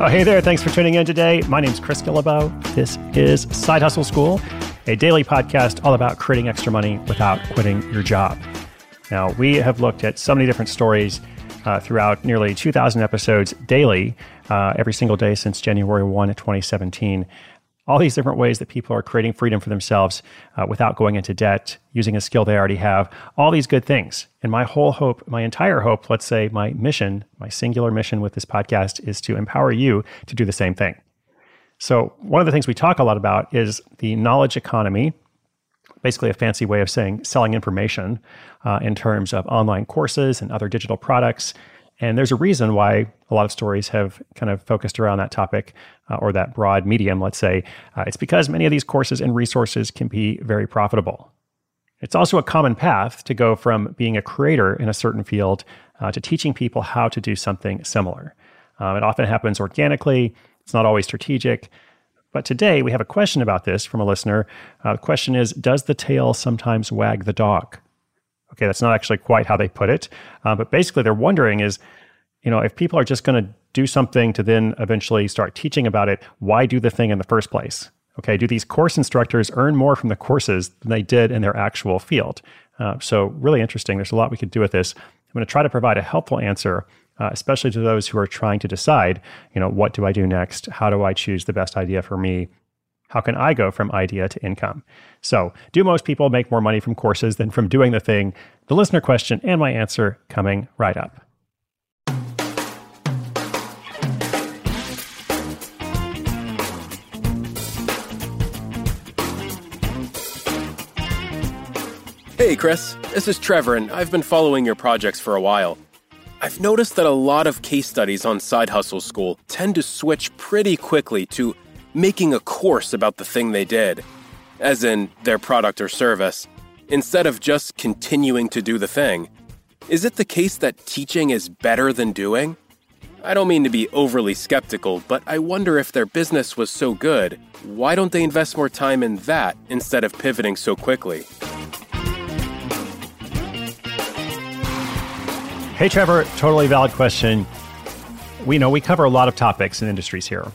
Oh, hey there. Thanks for tuning in today. My name's Chris Guillebeau. This is Side Hustle School, a daily podcast all about creating extra money without quitting your job. Now, we have looked at so many different stories throughout nearly 2,000 episodes daily, every single day since January 1, 2017. All these different ways that people are creating freedom for themselves without going into debt, using a skill they already have, all these good things. And my whole hope, my entire hope, let's say my mission, my singular mission with this podcast is to empower you to do the same thing. So one of the things we talk a lot about is the knowledge economy, basically a fancy way of saying selling information in terms of online courses and other digital products. And there's a reason why a lot of stories have kind of focused around that topic or that broad medium, let's say. It's because many of these courses and resources can be very profitable. It's also a common path to go from being a creator in a certain field to teaching people how to do something similar. It often happens organically. It's not always strategic. But today we have a question about this from a listener. The question is, does the tail sometimes wag the dog? Okay, that's not actually quite how they put it. But basically they're wondering is, if people are just going to do something to then eventually start teaching about it, why do the thing in the first place? Okay, do these course instructors earn more from the courses than they did in their actual field? So really interesting. There's a lot we could do with this. I'm going to try to provide a helpful answer, especially to those who are trying to decide, what do I do next? How do I choose the best idea for me? How can I go from idea to income? So, do most people make more money from courses than from doing the thing? The listener question and my answer coming right up. Hey Chris, this is Trevor and I've been following your projects for a while. I've noticed that a lot of case studies on Side Hustle School tend to switch pretty quickly to making a course about the thing they did, as in their product or service, instead of just continuing to do the thing. Is it the case that teaching is better than doing? I don't mean to be overly skeptical, but I wonder if their business was so good, why don't they invest more time in that instead of pivoting so quickly? Hey, Trevor, totally valid question. We know we cover a lot of topics and industries here.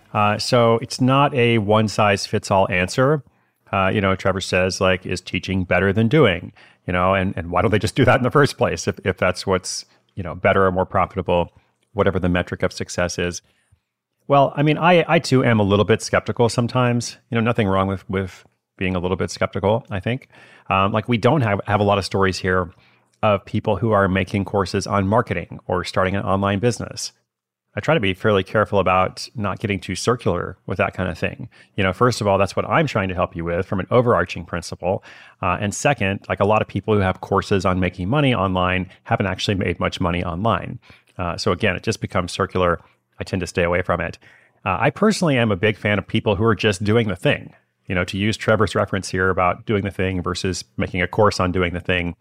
So it's not a one-size-fits-all answer. Trevor says, is teaching better than doing? And why don't they just do that in the first place if that's what's, better or more profitable, whatever the metric of success is? Well, I too am a little bit skeptical sometimes. Nothing wrong with being a little bit skeptical, I think. We don't have a lot of stories here of people who are making courses on marketing or starting an online business. I try to be fairly careful about not getting too circular with that kind of thing. First of all, that's what I'm trying to help you with from an overarching principle. And second, a lot of people who have courses on making money online haven't actually made much money online. So again, it just becomes circular. I tend to stay away from it. I personally am a big fan of people who are just doing the thing. To use Trevor's reference here about doing the thing versus making a course on doing the thing.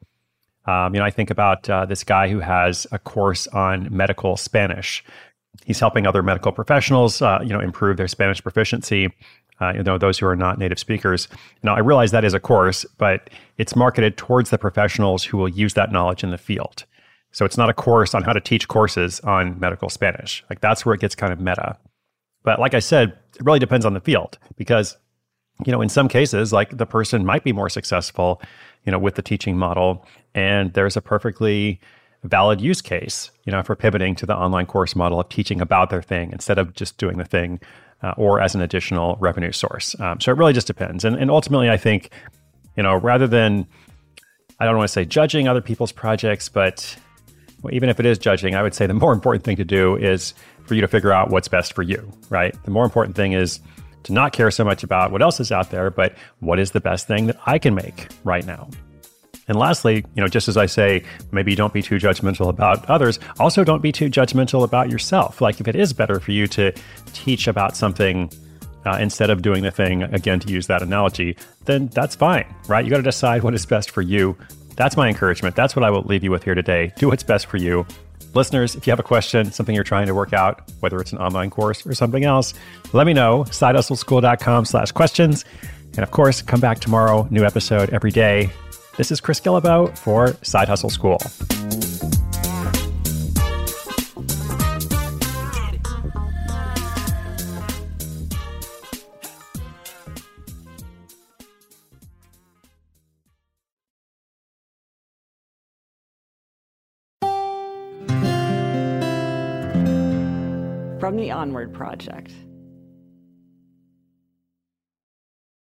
I think about this guy who has a course on medical Spanish. He's helping other medical professionals, improve their Spanish proficiency, those who are not native speakers. Now, I realize that is a course, but it's marketed towards the professionals who will use that knowledge in the field. So it's not a course on how to teach courses on medical Spanish. That's where it gets kind of meta. But like I said, it really depends on the field because, in some cases, the person might be more successful, with the teaching model, and there's a perfectly valid use case, for pivoting to the online course model of teaching about their thing instead of just doing the thing or as an additional revenue source. So it really just depends. And ultimately, I think, rather than, I don't want to say judging other people's projects, but even if it is judging, I would say the more important thing to do is for you to figure out what's best for you, right? The more important thing is to not care so much about what else is out there, but what is the best thing that I can make right now? And lastly, just as I say, maybe don't be too judgmental about others, also don't be too judgmental about yourself. If it is better for you to teach about something instead of doing the thing, again, to use that analogy, then that's fine, right? You got to decide what is best for you. That's my encouragement. That's what I will leave you with here today. Do what's best for you. Listeners, if you have a question, something you're trying to work out, whether it's an online course or something else, let me know. SideHustleSchool.com/questions. And of course, come back tomorrow. New episode every day. This is Chris Guillebeau for Side Hustle School. From the Onward Project.